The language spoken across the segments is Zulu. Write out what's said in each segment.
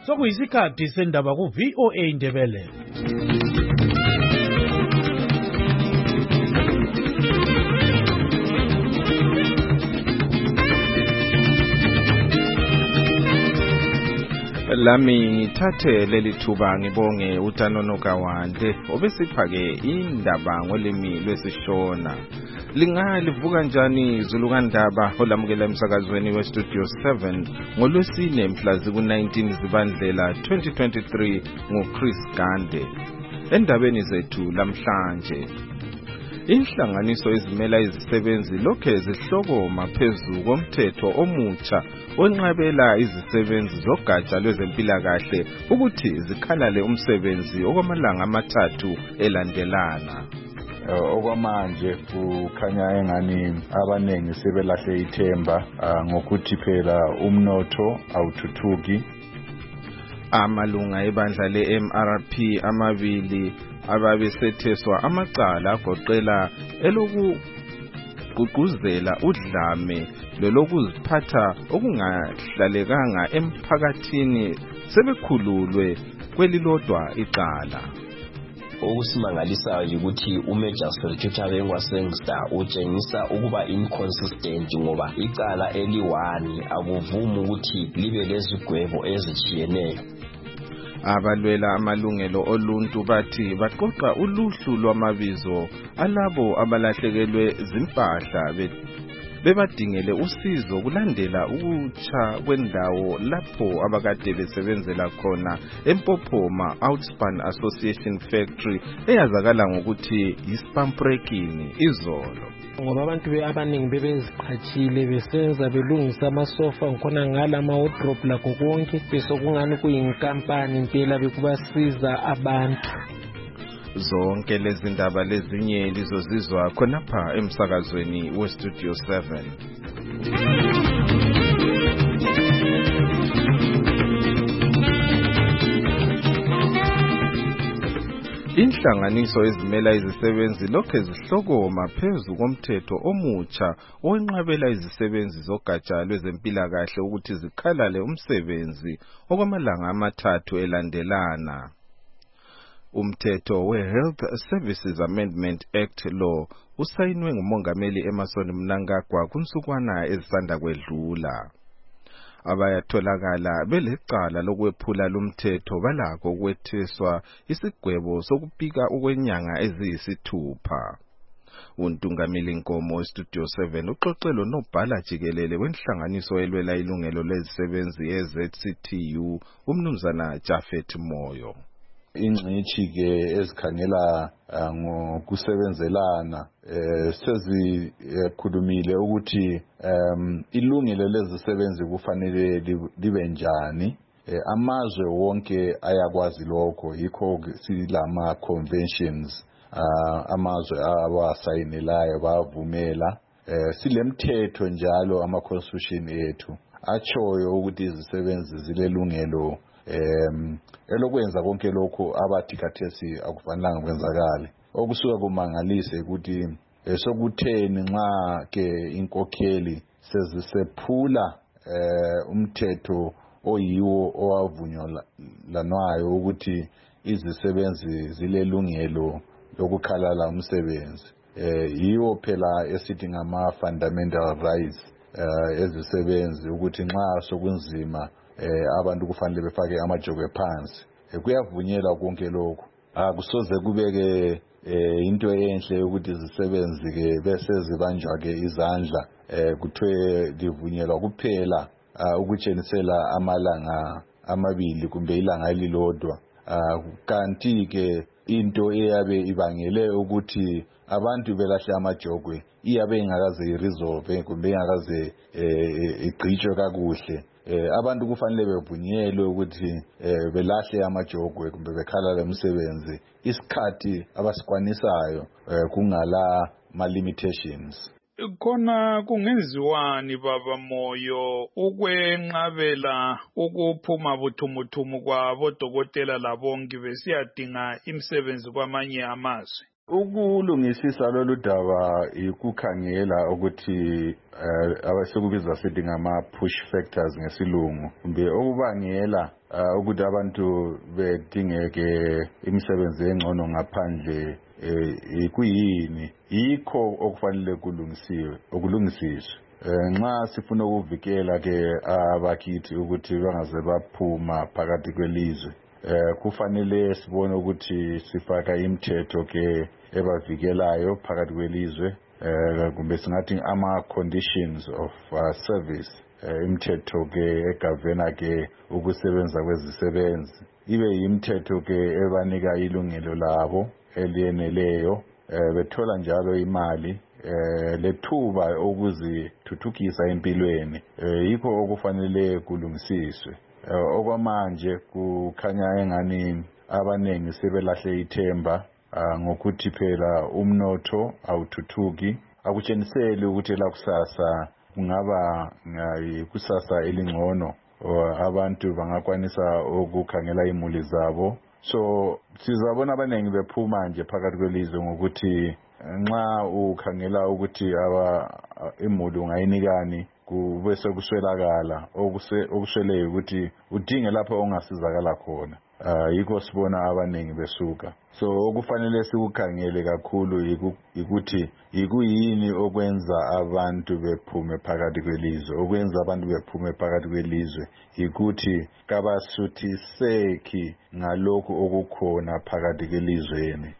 Sokuyisikhathi sendaba ku VOA Indebele. Lami ngithathe leli thuba ngibonge uTanono Kawande obesiphake indaba ngolimi lwesiShona. Lingalivuka njani Zulukandaba olamukela emsakazweni weStudio 7 ngoLwesine mhla ziku-19 Zibandlela 2023 nguChris Gande. Endabeni zethu lamhlanje, inhlanganiso ezimela izisebenzi lokhe zihlokoma phezu komthetho omutsha onqabela izisebenzi zogatsha lwezempilakahle ukuthi zikhalale umsebenzi okwamalanga amathathu elandelana. Okwamanje kukhanya engani abanengi sebelahle ithemba ngokuthi phela umnotho awuthuthuki. Amalunga ebandla le-MRP amabili ababesetheswa amacala agoqela elokugqugquzela udlame lolokuziphatha okungahlalekanga emphakathini sebekhululwe kwelilodwa icala. Okusimangalisayo ukuthi uMajor Secretary waSangster utshengisa ukuba inconsistent ngoba icala eli-1 akuvumi ukuthi libe lezigwebo ezijiyeneyo. Abalwela amalungelo oluntu bathi baqoqa uluhlu lwamabizo alabo abalahlekelwe zimpahla bebadingele usizo kulandela ukutsha kwendawo lapho abakade besebenzela khona eMpophoma Outspan Association Factory eyazakala ngokuthi yiSpampreking izolo. Ngoba abantu abaningi bebeziqhatshile besenza belungisa amasofa ngikhona ngala ama-wardrobe lakho konke besokungani kuyinkampani impela bekubasiza abantu. Zonke lezi ndaba lezinye lizozizwa khonapha emsakazweni weStudio 7. Inhlanganiso ezimela izisebenzi lokhe zihlokoma phezu komthetho omutsha onqabela izisebenzi zogatsha lwezempilakahle ukuthi zikhalale umsebenzi okwamalanga amathathu elandelana. Umthetho we-Health Services Amendment Act law usayinwe nguMongameli Emmerson Mnangagwa kunsukwana ezisanda kwedlula. Abayatholakala belecala lokwephula lumthetho balakho ukwetheswa isigwebo sokupika ukwenyanga eziyisithupha. Untungameli Nkomo weStudio 7 uxoxelo nobhala jikelele wenhlanganiso elwela ilungelo lezisebenzi eZCTU umnumzana Jafet Moyo. Ingcitshi ke ezikhangela ngokusebenzelana sezikhulumile ukuthi ilungelo lezisebenzi kufanele libe njani. Amazwe wonke ayakwazi lokho, yikho silama conventions amazwe awasayinelayo bavumela. Silemthetho njalo ama-constitution ethu achoyo ukuthi izisebenzi zilelungelo elokwenza konke lokho abathi khathesi akufanelanga kwenzakala. Okusuka kumangalise ukuthi sokutheni nxa ke inkokheli sezisephula umthetho oyiwo owavunyelwanwayo ukuthi izisebenzi zilelungelo lokukhalala umsebenzi. Yiwo phela esithi ngama fundamental rights ezisebenzi ukuthi nxa sokunzima abantu kufanele befake amajogwe phansi. Kuyavunyelwa konke lokho. Akusoze kubeke into enhle ukuthi izisebenzi ke bese zibanjwa ke izandla kuthiwe livunyelwa kuphela ukutshenisela amalanga amabili kumbe ilanga elilodwa. Kanti ke into eyabe ibangele ukuthi abantu belahle amajogwe iyabe ingakaze iresolve kumbe ingakaze igqitshwe kakuhle. Abantu kufanele bevunyelwe ukuthi belahle amajogwe kumbe bekhalale umsebenzi isikhathi abasikwanisayo kungala ma-limitations. Khona kungenziwani baba Moyo ukwenqabela ukuphuma buthumuthumu kwabodokotela labongi besiyadinga imisebenzi kwamanye amazwe? Ukulungisisa lolu daba ikukhangela ukuthi abasekubiza sithi ngama push factors ngesilungu kumbe okubangela ukuthi abantu bedingeke imisebenzi engcono ngaphandle kuyini yikho okufanele kulungisiswe nxa sifuna ukuvikela ke abakithi ukuthi bangaze baphuma phakathi kwelizwe kufanele sibone ukuthi sifaka imithetho ke ebavikelayo phakathi kwelizwe kumbe singathi ama conditions of service imithetho ke egavena ke ukusebenza kwezisebenzi ibe yimithetho ke ebanika ilungelo labo eliyeneleyo bethola njalo imali lethuba ukuzithuthukisa empilweni yikho okufanele kulungisiswe okwamanje kukhanya engani abanengi sebelahle ithemba ngokuthi phela umnotho awuthuthuki akutsheniseli ukuthi la kusasa kungaba kusasa elingcono abantu bangakwanisa ukukhangela imuli zabo so sizabona abanengi bephuma nje phakathi kwelizwe ngokuthi nxa ukhangela ukuthi imuli ungayinikani kube sekuswelakala okusweleyo ukuthi udinge lapho ongasizakala khona yikho sibona abanengi besuka so okufanele sikukhangele kakhulu ukuthi yikuyini okwenza abantu bephume phakathi kwelizwe okwenza abantu bephume phakathi kwelizwe yikuthi kabasuthiseki ngalokho okukhona phakathi kwelizweni.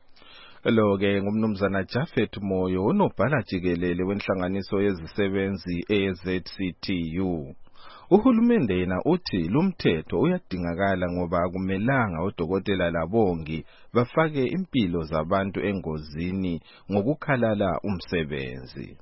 Lo-ke ngumnumzana Japhet Moyo unobhala jikelele wenhlanganiso yezisebenzi eZCTU. Uhulumende yena uthi lumthetho uyadingakala ngoba akumelanga odokotela labongi bafake impilo zabantu engozini ngokukhalala umsebenzi.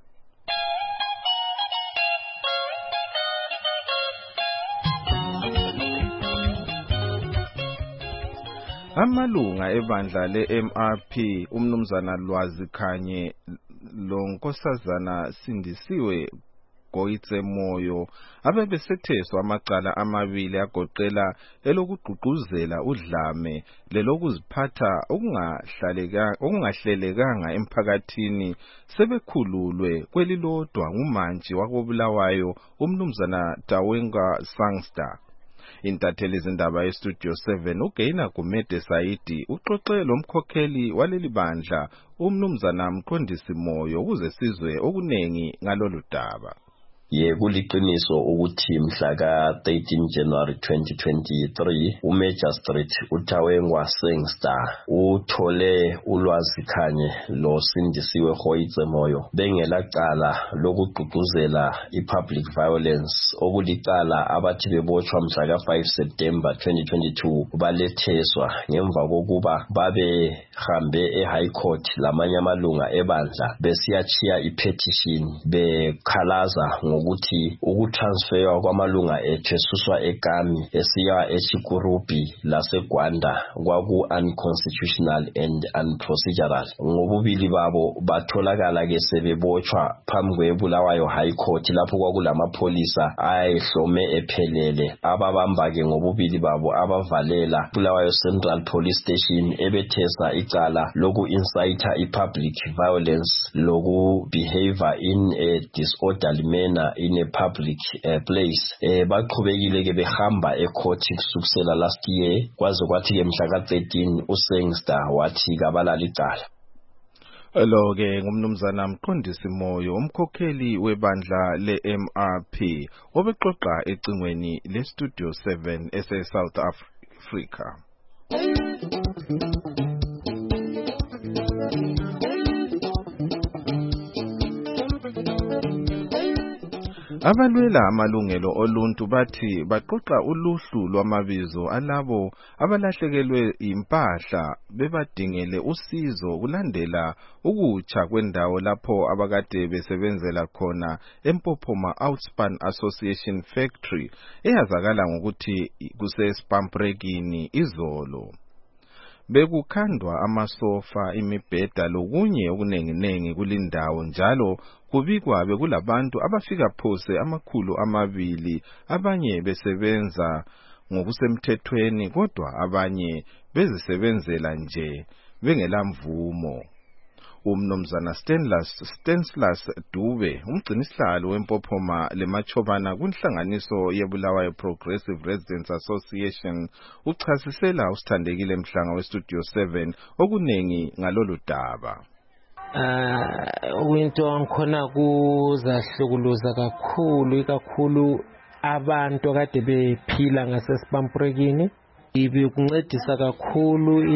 Amalunga ebandla le-MRP umnumzana Lwazi kanye lonkosazana Sindisiwe Goitse Moyo abebesetheswa amacala amabili agoqela elokugqugquzela udlame lelokuziphatha okungahlelekanga emphakathini sebekhululwe kwelilodwa ngumantshi wakobulawayo umnumzana Tawenga Sangster. Intatheli izindaba yeStudio 7 uGaina Gumede Saidi uxoxe lomkhokheli waleli bandla umnumzana Mqondisi Moyo ukuze sizwe okunengi ngalolu daba. Kuliqiniso ukuthi mhla ka-13 January 2023 uMagistrate uTawengwa Sangster uthole uLwazi Khanye loSindisiwe Goitse Moyo bengelacala lokugqugquzela ipublic violence okulicala abathi bebotshwa mhla ka-5 September 2022 baletheswa ngemva kokuba babehambe eHigh Court lamanye amalunga ebandla besiyachiya ipetition bekhalaza ukuthi ukutransferwa kwamalunga ethu esuswa eKami esiya eChikurupi laseGwanda kwaku unconstitutional and unprocedural. Ngobubili babo batholakala ke sebebotshwa phambi kwebulawayo High Court lapho kwakulamapholisa ayehlome ephelele ababamba ke ngobubili babo abavalela Bulawayo Central Police Station ebethesa icala loku incite ipublic violence loku behavior in a disorderly manner in a public place. Baqhubekile ke behamba ecourt kusukela last year kwaze kwathi ke mhla ka-13 uSangster wathi kabalala icala. Lo-ke ngumnumzana Mqondisi Moyo umkhokheli webandla le-MRP obexoxa ecingweni leStudio 7 ese-South Africa. Abalwela amalungelo oluntu bathi baqoqa uluhlu lwamabizo alabo abalahlekelwe impahla bebadingele usizo kulandela ukutsha kwendawo lapho abakade besebenzela khona eMpophoma Outspan Association Factory eyazakala ngokuthi kusespambrekini izolo. Bekukhandwa amasofa imibheda lokunye okunenginengi kulindawo njalo kubikwa bekulabantu abafika phose 200 abanye besebenza ngokusemthethweni kodwa abanye bezisebenzela nje bengelamvumo. Umnumzana Stanislaus Dube, umgcinisihlalo wempophoma lemachobana kunhlanganiso yeBulawayo Progressive Residents Association, uchasisela usithandekile Mhlanga weStudio 7 okunengi ngalolu daba. Into angikhona kuzahlukuluza kakhulu abantu kade bephila ngasesibampurekini. Ibikuncedisa kakhulu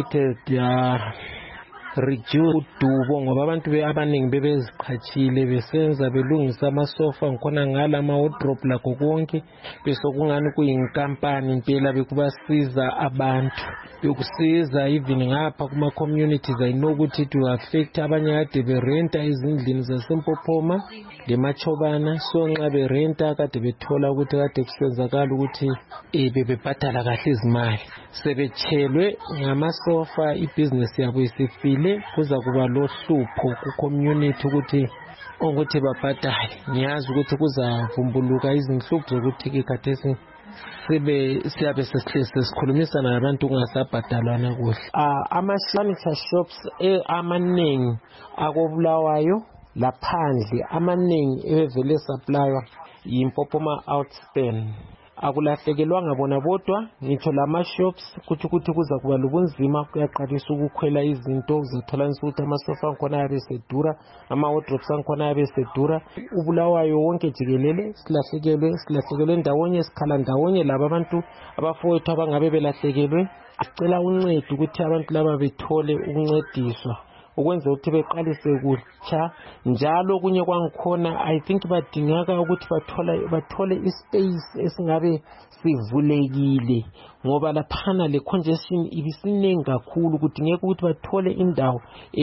reduce udubo ngoba abantu abaningi bebeziqhatshile besenza belungisa amasofa ngikhona ngala ama-wardrobe lakho konke bese kungani kuyinkampani impela bekubasiza abantu bekusiza even ngapha kuma-communities I know ukuthi to affect abanye kade berenta izindlini zasempophoma lemachobana so nxa berenta kade bethola ukuthi kade kusenzakala ukuthi bebebhadala kahle izimali sebetshelwe ngamasofa ibhizinesi yabo isifile kuza kuba lohlupho ku-community ukuthi babhadale. Ngiyazi ukuthi kuzavumbuluka izinhlupho zokuthi khathesi siyabe sesikhulumisana nabantu kungasabhadalwana kuhle. Ama-furniture shops amaningi akobulawayo laphandle amaningi evele supplywa yiMpophoma Outspan. Akulahlekelwanga bona bodwa ngitsho lama-shops kuthi kuza kuba lobunzima kuyaqalisa ukukhwela izinto uzathola ukuthi amasofa angikhona ayabe sedura ama-wardrobes angikhona ayabe sedura ubulawayo wonke jikelele silahlekelwe ndawonye sikhala ndawonye laba abantu abafowethu abangabe belahlekelwe acela uncedo ukuthi abantu laba bethole ukuncediswa ukwenza ukuthi beqalise kutsha njalo kunye kwangikhona I think badingeka ukuthi bathole ispace esingabe sivulekile ngoba laphana le congestion ibisinengi kakhulu kudingeka ukuthi bathole indawo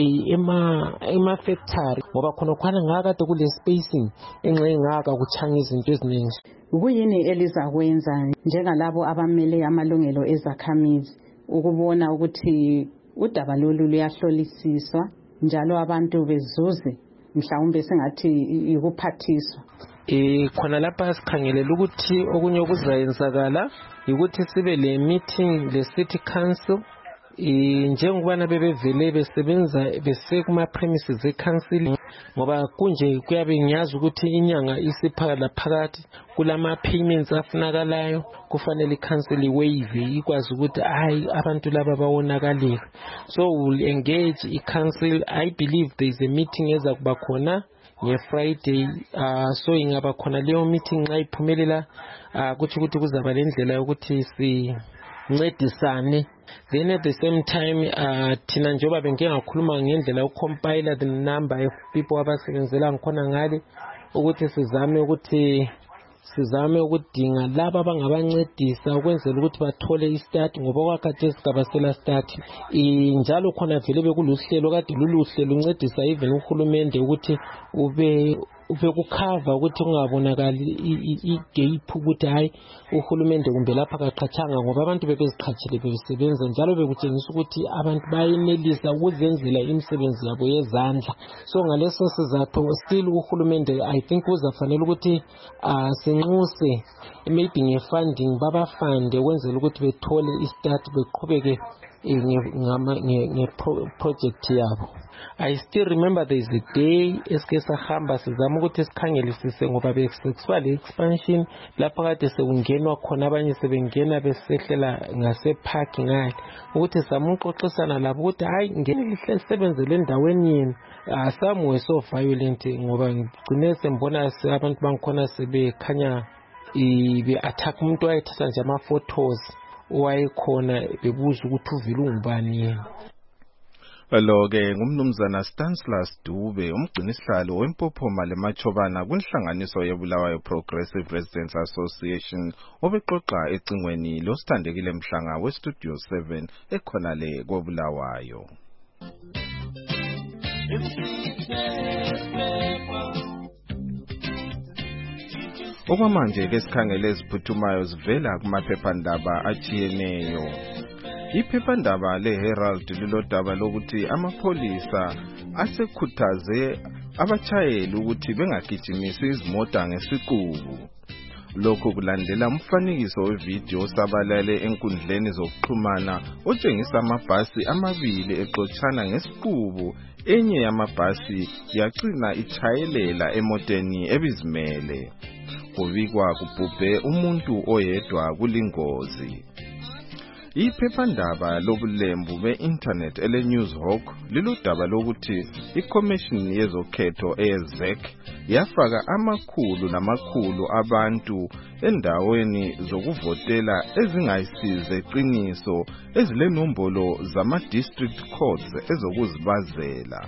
ema-factory ngoba khona ngakade kule spacing engaka kuchanga izinto eziningi. Kuyini elizakwenza njengalabo abamele amalungelo ezakhamizi ukubona ukuthi udaba lolu luyahlolisiswa njalo abantu bezuze mhlawumbe sengathi ukuphathiswa? Khona lapha sikhangelela ukuthi okunye okuzayenzakala ukuthi sibe le meeting le city council njengobana bebevele besebenza besekuma premises e-council ngoba kunje kuyabe ngiyazi ukuthi inyanga isiphakala phakathi kulama payments afunakalayo kufanele i-council iwaive ikwazi ukuthi hayi abantu laba bawonakalile so we'll engage i-council. I believe there is a meeting eza kuba khona nge-Friday so ingaba khona leyo meeting nxa iphumelela ukuthi kuzaba lendlela yokuthi sincedisane. Then at the same time thina njengoba bengingakhuluma ngendlela yokucompile the number of people abasebenzela ngikhona ngale ukuthi sizame ukudinga laba abangabancedisa ukwenzela ukuthi bathole istart ngoba kwakhathesi sigabasela start njalo khona vele bekuluhlelo kade luluhlelo luncedisa even uhulumende ukuthi ube kukhava ukuthi kungabonakali igap ukuthi hayi uhulumende kumbe lapha kaqhathanga ngoba abantu bebeziqhathile besebenza njalo bekutshengisa ukuthi abantu bayenelisa ukuzenzela imisebenzi yabo yezandla so ngaleso sizathu still uhulumende I think uzafanele ukuthi sinxuse maybe nge-funding babafande ukwenzela ukuthi bethole istart beqhubeke nge-project yabo. I still remember there is a day eske sahamba sizama ukuthi sikhangelisise ngoba besekusiba le expansion lapha kade sekungenwa khona abanye sebengena besehlela ngase-parking ngale ukuthi samuxoxisana labo ukuthi hayi ngene lisebenzele endaweni yenu somewhere so violent ngoba ngigcine sembona abantu bangikhona sebekhanya be-attack umuntu wayethatha nje ama-photos owayekhona bebuza ukuthi uvile ungubani yena. Lo-ke ngumnumzana Stanislaus Dube, umgcinisihlalo wempophoma lemachobana kunhlanganiso yeBulawayo Progressive Residents Association obexoxa ecingweni losithandekile Mhlanga weStudio 7 ekhona le koBulawayo. Okwamanje ke sikhangele eziphuthumayo zivela kumaphephandaba atshiyeneyo. Iphephandaba leHerald lilodaba lokuthi amapholisa asekhuthaze abatshayeli ukuthi bengagijimisi izimota ngesiqubu. Lokhu kulandela umfanekiso wevideo osabalale enkundleni zokuxhumana otshengisa amabhasi amabili exotshana ngesiqubu, enye yamabhasi yagcina ichayelela emoteni ebizimele. Kubikwa kubhubhe umuntu oyedwa kulingozi. Iphephandaba lobulembu be-internet ele-Newshawk liludaba lokuthi iCommission yezokhetho eZEC yafaka amakhulu namakhulu abantu endaweni zokuvotela ezingayisize eqiniso ezilenombolo zama-district codes ezokuzibazela.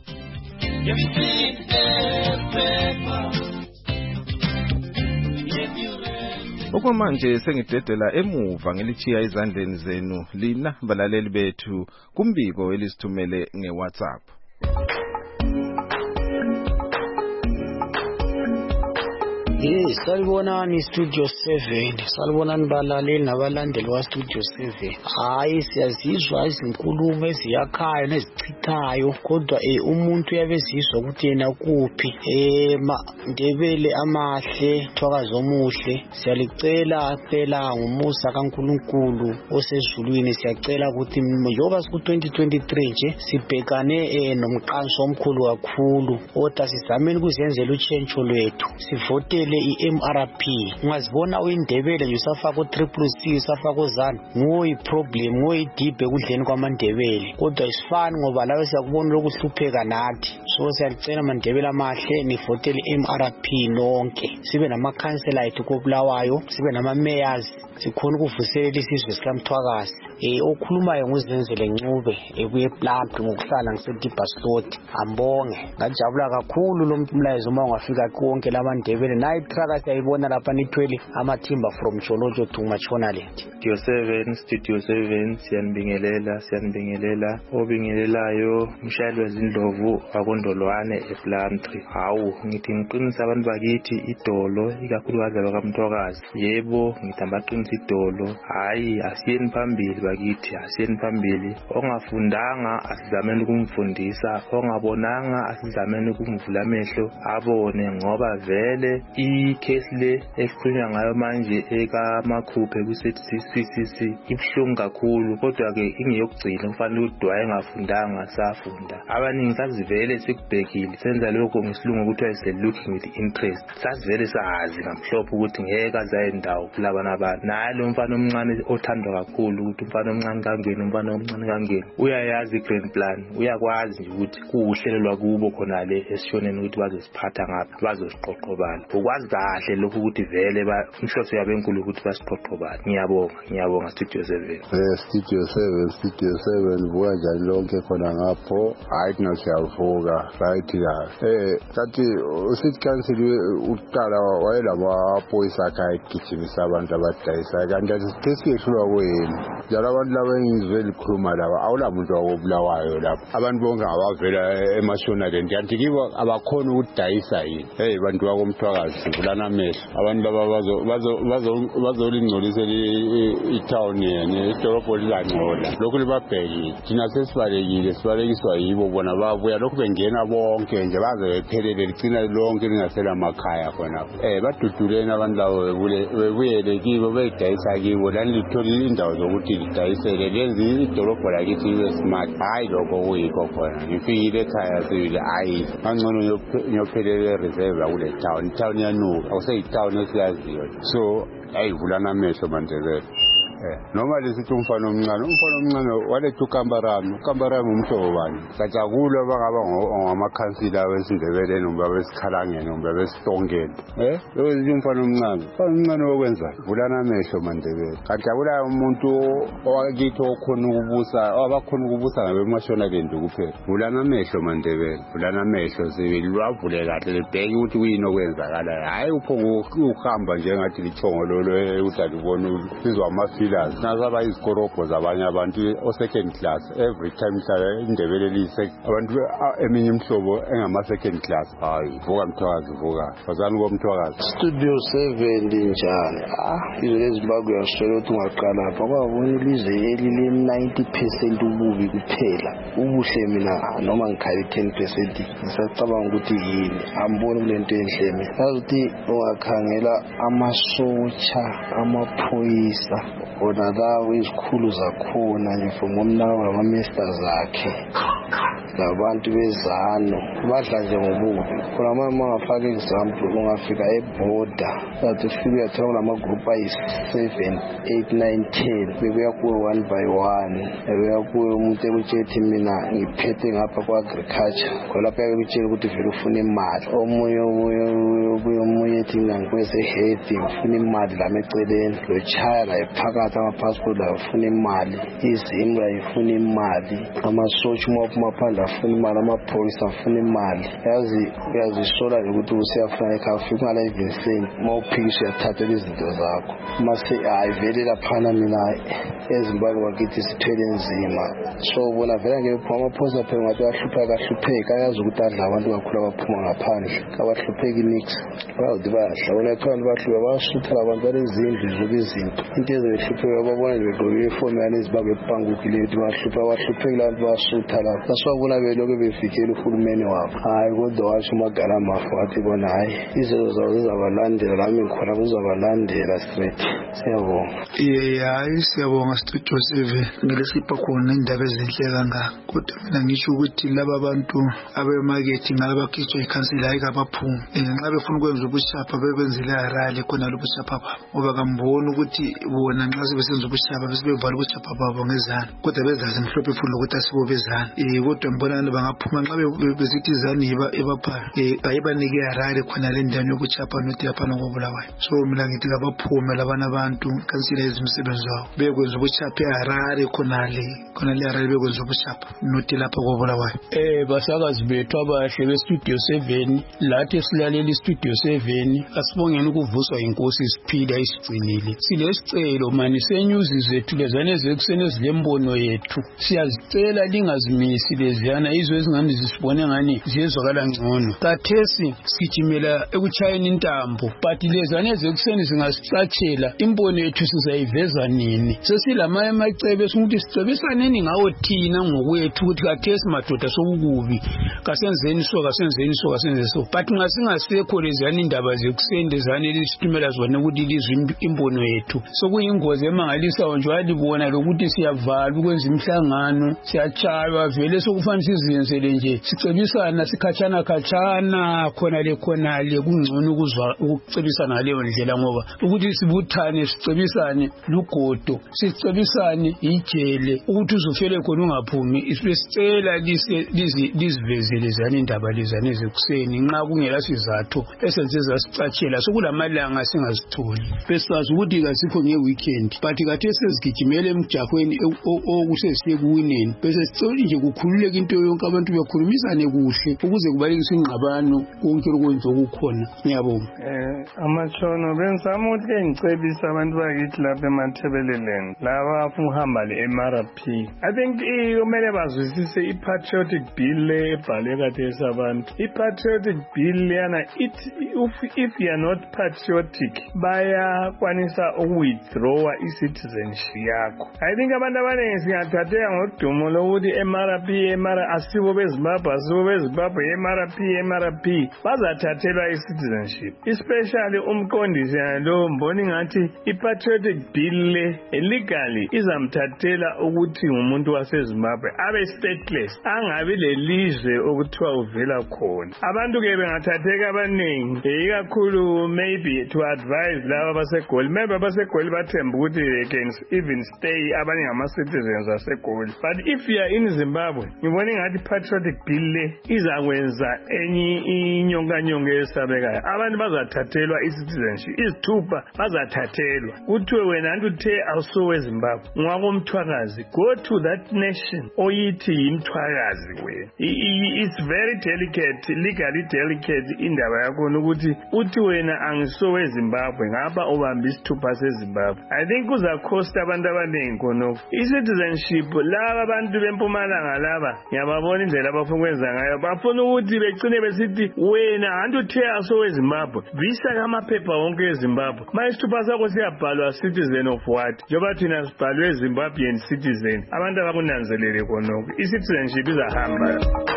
Okwamanje sengidedela emuva ngilichiya ezandleni zenu lina balaleli bethu kumbiko welisithumele ngeWhatsApp. Salibonani Studio 7, salibonani balaleli nabalandeli wa Studio 7. Hayi siyazizwa izinkulumo eziyakhayo nezichithayo, kodwa umuntu uyabezizwa ukuthi yena kuphi. Mandebele amahle, thwakazi omuhle, siyalicela phela ngumusa kaNkulunkulu osezulwini, siyacela ukuthi njengoba siku 2023 nje sibhekane nomqanso omkhulu kakhulu, kodwa sizameni ukuzenzela utshentsho lwethu, sivotele i-MRP. Ungazibona uyindebele nje usafaka u-CCC, usafaka uZanu, ngoyi problem, ngoyi dibhe kudleni kwamandebele, kodwa isifani ngoba lawe siyakubona lokuhlupheka nathi. So siyalicela mandebele amahle nivotele i-MRP nonke, sibe namakhansela ethu koBulawayo, sibe nama-mayors, sikhona ukuvuselela isizwe sikaMthwakazi. Okhulumayo nguzenzele Ncube ekuye Plump ngokuhlala ngisedibhaslot. Ambonge, ngajabula kakhulu lo mlayezo uma ungafika konke lamandebele. Nayi traka siyayibona lapha nithwele amathimba from Jolojo to Machonaland. Studio 7 siyanibingelela obingelelayo umshayeli wezindlovu wakondolwane ePlumtree. Hawu ngithi ngiqinisa abantu bakithi idolo ikakhulukazi abakamthwakazi. Yebo ngithi abaqinisa idolo, hayi asiyeni phambili bakithi, asiyeni phambili. Ongafundanga asizameni ukumfundisa, ongabonanga asizameni ukumvula amehlo abone, ngoba vele i-case le esikhulunywa ngayo manje ekaMakhuphe ku-CCC ibhlungu kakhulu, kodwa ke ingeyokugcina kufanele ukuthi wayengafundanga safunda. Abaningi sazivele sikubhekile senza lokho ngesilungu kuthiwa is looking with interest. Sazivele sazi ngamhlophe ukuthi ngeke azaye ndawo kulaba nabantu. Naye lo mfana omncane othandwa kakhulu ukuthi umfana omncane kangeni uyayazi i-grand plan, uyakwazi nje ukuthi kuuhlelo lwakubo khona le esishoneni ukuthi bazosiphatha ngapha, bazosiqoqobala. Ukwazi kahle lokho ukuthi vele umhlose yabe enkulu ukuthi basiqoqobala. Ngiyabonga Studio 7. Studio 7 buka njani lonke khona ngapho. Hayi thina siyavuka right la. Kathi usithi council uqala wayelama boys akhe ayigijimisa abantu abadayisa, kanti sesiyehlulwa kuyini. Njalo abantu laba engizwe likhuluma laba awulamuntu wakobulawayo lapha. Abantu bonke abavela eMashonaland kanti kibo abakhona ukudayisa yini. Bantu bakomthwakazi sivulana amehlo. Abantu laba bazolingcolisa i-town yene, idolobho lizangcola. Lokhu libabhekile. Thina sibalekiswa yibo, bona babuya lokhu bengena bonke nje baze bephelele ligcina lonke lingasela amakhaya khona. Baduduleni abantu labo bebuyele kibo beyidayisa kibo, lani litholile indawo zokuthi lidayisele lenze idolobho lakithi libe smart. Hayi lokho kuyikho khona. Ngifikile ekhaya sibile hayi ngangcono ngiyophelele reserve kule town yanuka, awuseyitown esiyaziyo. So ayivulana amehlo mandebele. Noma lesithi umfana omncane waletha ukambarami umhlobo bani. Sajabula bangaba ngamakhansila wesindebele noma besikhalangeni noma besitongeni. Lo umfana omncane wokwenza vulana amehlo mandebele. Kajabula umuntu owakithi okhona ukubusa ngabeMashonaland kuphela. Vulana amehlo mandebele, vulana amehlo sibilwavule kahle libheke ukuthi kuyini okwenzakala. Hayi uphongo ukuhamba njengathi lithongo lolo ukuthi alibone sizwa amafili leaders nazo abayizikorobho zabanye abantu o-second class. Every time indebele abantu eminye imihlobo engama-second class. Hayi, vuka Mthwakazi, vuka fazani komthwakazi. Studio 7 linjani? Izwe leZimbabwe uyaswela ukuthi ungaqala lapha kwabona ilizwe elile-90% ububi kuphela. Ubuhle mina noma ngikhali 10% ngisacabanga ukuthi yini, amboni kule nto enhle mina. Yazi ukuthi ungakhangela amasotsha, amaphoyisa, ona lawo izikhulu zakhona nje from umnawo lama-ministers akhe, labantu bezano badla nje ngobubi. Khona manje ungafaka example, ungafika eborder sathi ufike uyathola kulamagroup ayi-7, 8, 9, 10 bebuya kuwe one by one, bebuya kuwe umuntu ekutshethi mina ngiphethe ngapha kwa-agriculture, khonapha bekutshela ukuthi vele ufuna imali. Omunye ethi mina ngikweze-health ngifuna imali lami eceleni, lo chaya la ephakathi ama-passport la ufuna imali, izimu la ifuna imali, amasotsha uma phandle afuna imali, amaphoyisa afuna imali. Yazi uyazisola nje ukuthi usiyafuna ekhaya, ufika ngala evinseni uma uphikisha uyathathela izinto zakho. Mase hayi vele laphana mina eZimbabwe wakithi sithwele nzima. So ubona vele ngephuma amaphoyisa phela ngathi ayahlupheka, ayazi ukuthi adla abantu kakhulu abaphuma ngaphandle, kabahlupheki nix. Bayawuthi bayadla bona ekhanda bahlupheka, bayasutha abantu balezindlu zobe izinto. Into ezehlupheka babona nje begqoke uniform yale eZimbabwe ebhangukile ukuthi bahlupheki la bantu basutha lapho. Nasibabona belokhu befikela uhulumeni wabo. Hayi kodwa washo uMagala Mafu wathi bona hayi izinto zawo zizabalandela, lami ngikhona kuzabalandela straight. Siyabonga. Hayi siyabonga Studio 7 ngelesipha khona indaba ezinhle kangaka. Kodwa mina ngisho ukuthi laba bantu abemarketing abakhishwa ikhansela hayi kabaphumi. Nxa befuna ukwenza ubushapha bebenzele rally khona lobushapha babo. Ngoba kamboni ukuthi bona nxa sebesenza ubushapha besebevala ubushapha babo ngezana. Kodwa bezazi mhlophe futhi ukuthi asibo bezana. Kodwa mbona bangaphuma nxa besithi izani ebapha ayibanike rally khona le ndawo yokuchapha nothi lapha ngobulawayo. So mina ngithi kabaphume labana abantu kansila ezimsebenzi wabo bekwenza ubuchapha eHarare khona le Harare bekwenza ubuchapha nothi lapha ngobulawayo. Basakazi bethu abahle beStudio 7 lathi silalela iStudio 7 asibongeni ukuvuswa inkosi isiphila isigcinile. Silesicelo mani senews zethu lezane zekusene zilembono yethu. Siyazicela lingazimisi leziyana izwe ezingani zisibone ngani ziyezwakala ngcono. Kathesi sijimela ekuchayeni intambo but lezane zekuseni singasicatshela imbono yethu sizayiveza nini. Sesilama emacebe sokuthi sicebisaneni ngawo thina ngokwethu ukuthi kathesi madoda sokukubi kasenzeni so but nxa singasekho leziyana indaba zekuseni lezane lisitimela zona ukuthi lizwe imbono yethu sokuyingozi emangalisayo nje walibona lokuthi siyavala ukwenza imhlangano siyachaywa vele sokufanele sizenzele nje sicebisana sikhatshana khona le kungcono ukuzwa ukucebisana ngaleyo ndlela ngoba ukuthi sibuthane sicebisane lugodo sicebisane ijele ukuthi uzofele khona ungaphumi sicela lizivezele zani indaba lezane ezekuseni nxa kungela sizathu esenze zasicatshela sokulamalanga singazitholi besazi ukuthi kasikho ngeweekend but kathesi sezigijimele emjahweni okusesiye kuwineni bese sicela nje kukhululeke into yonke abantu bekhulumisane kuhle ukuze kubalekiswe ingxabano konke lokwenza okukhona. Ngiyabonga. Amatshono benzama ukuthi ngicebisa abantu bakithi lapha eMathebeleleni laba afuna uhamba le-MRP. I think kumele bazwisise i-patriotic bill le ebhalwe kathesi abantu. I-patriotic bill leyana if you are not patriotic bayakwanisa uku-withdrawa i-citizenship yakho. I think abantu abaningi singathatheka ngodumo lokuthi MRP asibo beZimbabwe MRP bazathathelwa i-citizenship, especially umqondisi lo mboni ngathi i-patriotic bill le legally izamthathela ukuthi ngumuntu waseZimbabwe abe stateless, angabi lelizwe okuthiwa uvela khona. Abantu ke bengathatheka abaningi ikakhulu maybe to advise laba baseGoli, maybe baseGoli bathemba ukuthi they can even stay abanye ngama-citizens baseGoli. But if you are in Zimbabwe ngibona ngathi patriotic bill le izakwenza enye inyonganyongo esabekayo. Abantu bazathathelwa i-citizenship, izithupha bazathathelwa. Kuthiwe wena uthe awusowe eZimbabwe ngwakomthwakazi, go to that nation oyithi yimthwakazi wena. It's very delicate, legally delicate indaba yakho ukuthi uthi wena angisowe eZimbabwe ngapha ubamba isithupha seZimbabwe. I think kuzakhosta abantu abaningi khonokho. I-citizenship laba abantu bempumalanga laba ngiyababona indlela abafuna ukwenza ngayo. Bafuna ukuthi begcine besithi wena uthe asowe eZimbabwe, visa kamaphepha wonke eZimbabwe. Isithupha sakho siyabhalwa citizen of what? Njengoba thina sibhalwe eZimbabwean citizen. Abantu abakunanzelele khonokho. I-citizenship izahamba.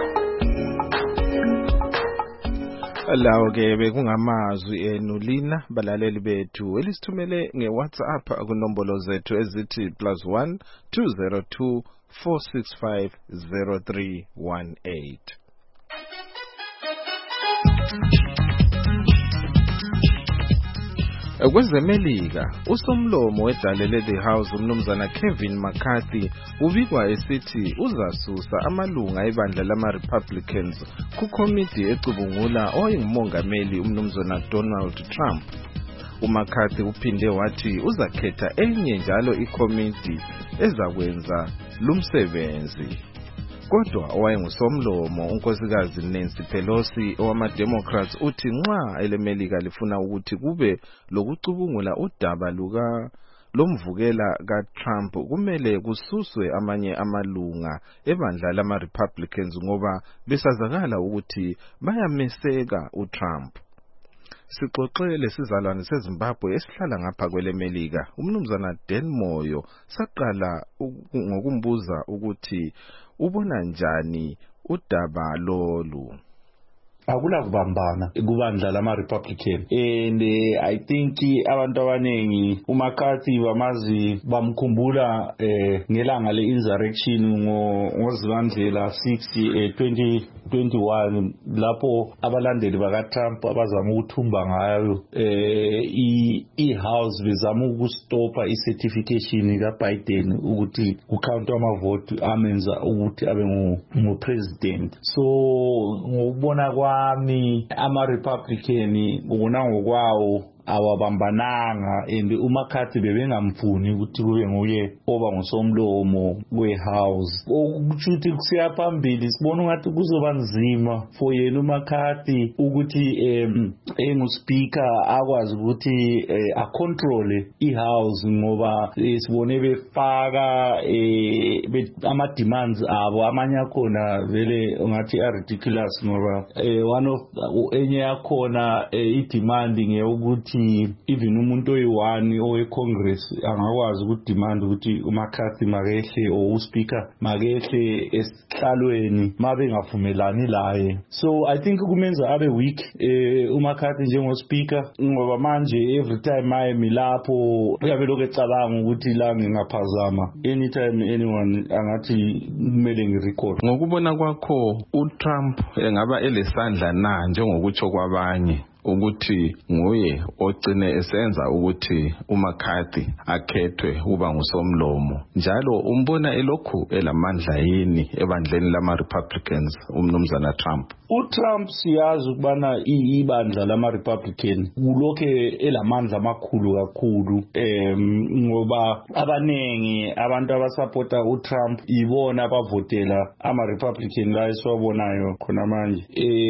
Lawo ke bekungamazwi enu lina balaleli bethu elisithumele ngeWhatsApp kunombolo zethu ezithi +1 202 465 0318. Kwezemelika usomlomo wedalele the House umnumzana Kevin McCarthy ubikwa esithi uzasusa amalunga ebandla lama-Republicans kukomiti ecubungula owayengumongameli umnumzana Donald Trump. uMcCarthy uphinde wathi uzakhetha enye njalo ikomiti ezakwenza lumsebenzi. Kodwa owayengusomlomo unkosikazi Nancy Pelosi owama-Democrats uthi nxa elemelika lifuna ukuthi kube lokucubungula udaba lomvukela kaTrump kumele kususwe amanye amalunga ebandla lama-Republicans ngoba besazakala ukuthi bayameseka uTrump. Sixoxe lesizalwane seZimbabwe esihlala ngapha kwelemelika umnumzana Dan Moyo saqala ngokumbuza ukuthi ubona njani udaba lolu. Akula kubambana kubandla lama-Republican and I think abantu abanengi uMcCarthy bamazi bamkhumbula ngelanga le-insurrection ngoZibandlela 6 2021 lapho abalandeli bakaTrump abazama ukuthumba ngayo i-House bezama ukustopa i-certification kaBiden ukuthi kukhawuntwa amavoti amenza ukuthi abe ngu-president. So ngokubona kwami ama-Republican ubona ngokwawo awabambananga and uMcCarthy bebengamfuni ukuthi kube nguye oba ngusomlomo we-House. Ukuthi kusiya phambili sibona ngathi kuzoba nzima for yena uMcCarthy ukuthi enguSpeaker akwazi ukuthi acontrol i-House ngoba sibone befaka ama-demands abo amanye akhona vele ungathi ridiculous ngoba one of enye yakhona i-demand ngeyokuthi even umuntu oyi-1 owe-Congress angakwazi ukudemand ukuthi uMcCarthy makehle or uSpeaker makehle esihlalweni mabengavumelani laye. So I think kumenza abe weak uMcCarthy njengoSpeaker ngoba manje every time ayemi lapho uyabe lokhu ecabanga ukuthi la ngingaphazama anytime anyone angathi kumele ngirecord. Ngokubona kwakho uTrump engaba elesandla na njengokutsho kwabanye ukuthi nguye ogcine esenza ukuthi uMcCarthy akhethwe uba ngusomlomo, njalo umbona elokhu elamandla yini ebandleni lama-Republicans umnumzana Trump? uTrump siyazi ukubana ibandla lama-Republican kulokhe elamandla amakhulu kakhulu ngoba abanengi abantu abasupporta uTrump ibona abavotela ama-Republican la esiwabonayo khona manje.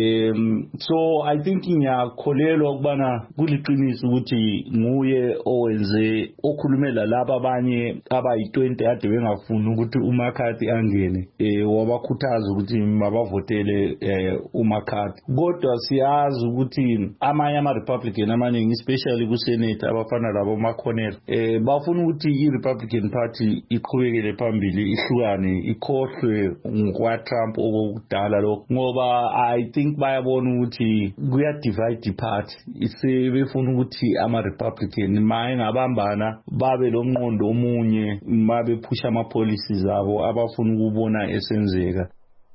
So I think ngiyakholelwa ukubana kuliqiniso ukuthi nguye owenze okhulumela laba abanye abayi-20 ade bengafuni ukuthi uMcCarthy angene wabakhuthaza ukuthi mabavotele uMcCarthy. Kodwa siyazi ukuthi amanye ama-Republican amaningi especially kuSenate abafana labo McConnell bafuna ukuthi i-Republican Party iqhubekele phambili ihlukane ikhohlwe ngokwaTrump okudala lokho ngoba I think bayabona ukuthi kuya-divide party sebefuna ukuthi ama-Republican mayengabambana babe lomqondo omunye mabephusha ama-policies abo abafuna ukubona esenzeka.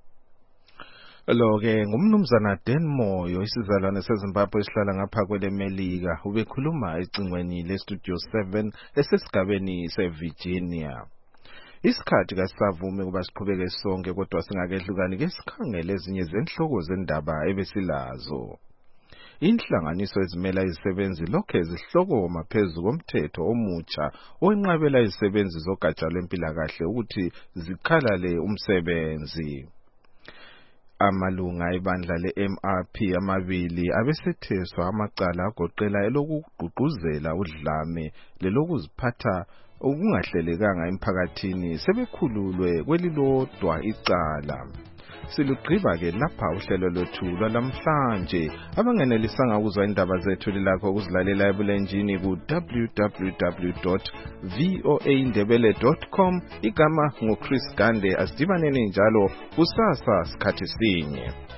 Lo-ke ngumnumzana Dan Moyo isizalwane seZimbabwe esihlala ngapha kwelemelika ubekhuluma ecingweni leStudio 7 esesigabeni seVirginia. Isikhathi kasavumi kuba siqhubeke sonke kodwa singakehlukani ke sikhangele ezinye zenhloko zendaba ebesilazo. Inhlanganiso ezimela izisebenzi lokhe zihlokoma phezu komthetho omutsha owenqabela izisebenzi zogatsha lwempilakahle ukuthi zikhalale umsebenzi. Amalunga ebandla le-MRP amabili abesetheswa amacala agoqela elokugqugquzela udlame lelokuziphatha okungahlelekanga emphakathini sebekhululwe kwelilodwa icala. Silugqiba ke lapha uhlelo lwethu lwalamhlanje. Abangenelisanga ukuzwa indaba zethu lilakho ukuzilalela ebulenjini ku www.voaindebele.com. Igama nguChris Gande. Asidibaneni njalo kusasa sikhathi sinye.